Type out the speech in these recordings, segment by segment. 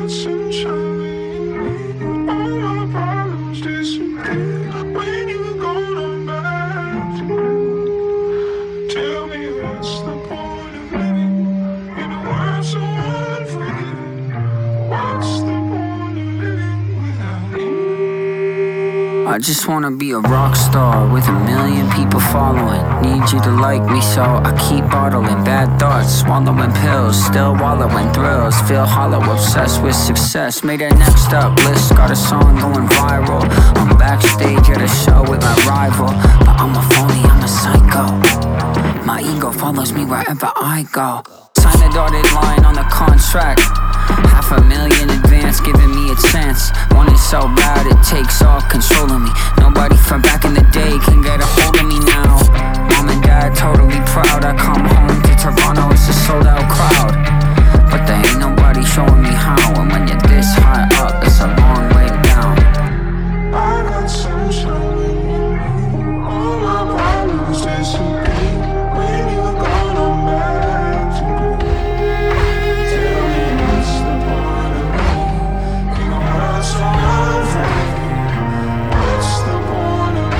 got sunshine in me. All my problems disappear when you're gone. I'm back to blue. Tell me what's the point of living in a world so unforgiving? What's the point of living without you? I just wanna be a rock star with a million people following. Need you to like me, so I keep bottling bad thoughts, swallowing pills, still wallowing thrills. Feel hollow, obsessed with success. Made a next up list, got a song going viral. I'm backstage at a show with my rival, but I'm a phony, I'm a psycho. My ego follows me wherever I go. Sign the dotted line on the contract. $500,000 advance, giving me a chance. Want it so bad, it takes all control of me. Nobody from back in the day can get a hold of me now. Mom and dad totally proud. I come home to Toronto, it's a sold out crowd. But there ain't nobody showing me how. And when you're this high up, it's a long way down. I got sunshine in me. All my problems disappear when you're gone. I'm back to blue. Tell me what's the point of living in a world so unforgiving? What's the point of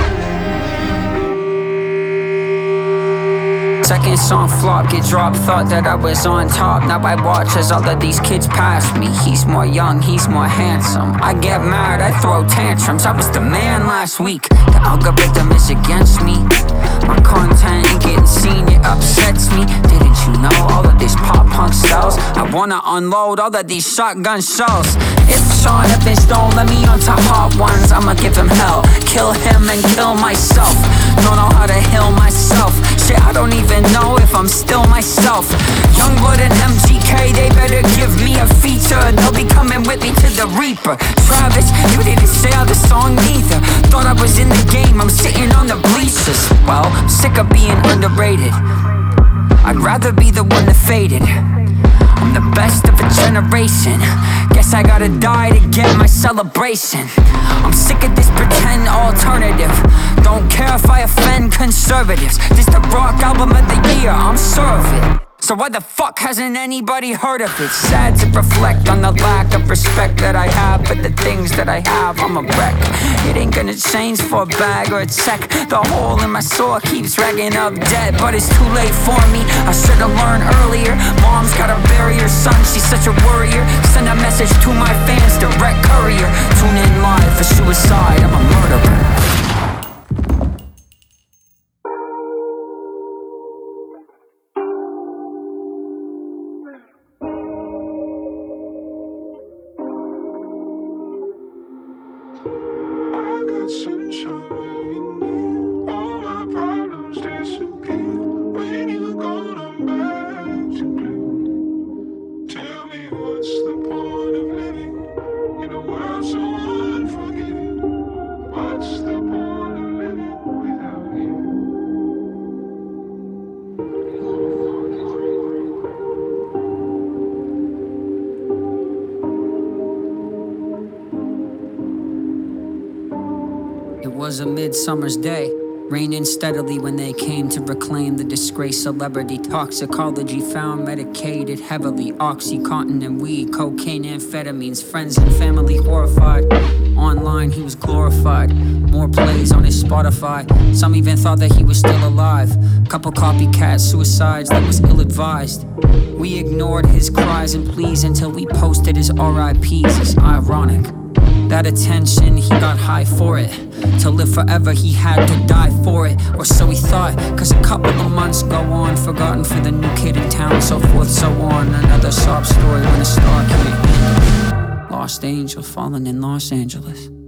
living? Second song flop, get dropped, thought that I was on top. Now I watch as all of these kids pass me. He's more young, he's more handsome. I get mad, I throw tantrums. I was the man last week. The algorithm is against me. My content ain't getting seen, it upsets me. Didn't you know all of this pop punk sells? I wanna unload all of these shotgun shells. If Sean Evans don't let me onto hot ones, I'ma give him hell. Kill him and kill myself. Don't know how to heal myself. Shit, I don't even know if I'm still myself. Youngblood and MGK, they better give me a feature. They'll be coming with me to the Reaper. Travis, you didn't say the song either. Thought I was in the game, I'm sitting on the bleachers. Well, I'm sick of being underrated. I'd rather be the one that faded. I'm the best of a generation. Guess I gotta die to get my celebration. I'm sick of this pretend alternative. Don't care if I offend conservatives. This the rock album of the year, I'm sure of it. So why the fuck hasn't anybody heard of it? Sad to reflect on the lack of respect that I have for the things that I have, I'm a wreck. It ain't gonna change for a bag or a check. The hole in my soul keeps racking up debt, but it's too late for me, I should've learned earlier. Mom's gotta bury her son, she's such a worrier. Send a message to my fans, direct courier. Tune in live for suicide, I'm a murderer. I got sunshine in me. All my problems disappear when you're gone. I'm back to blue. Tell me what's the point of living in a world so unforgiving? What's the point of living without you? It was a midsummer's day, raining steadily when they came to reclaim the disgraced celebrity. Toxicology found medicated heavily. Oxycontin and weed, cocaine, amphetamines. Friends and family horrified. Online he was glorified. More plays on his Spotify. Some even thought that he was still alive. Couple copycat suicides that was ill-advised. We ignored his cries and pleas until we posted his RIPs. It's ironic. That attention, he got high for it. To live forever, he had to die for it. Or so he thought, cause a couple of months go on, forgotten for the new kid in town, so forth, so on. Another sob story when a star came. Lost angel falling in Los Angeles.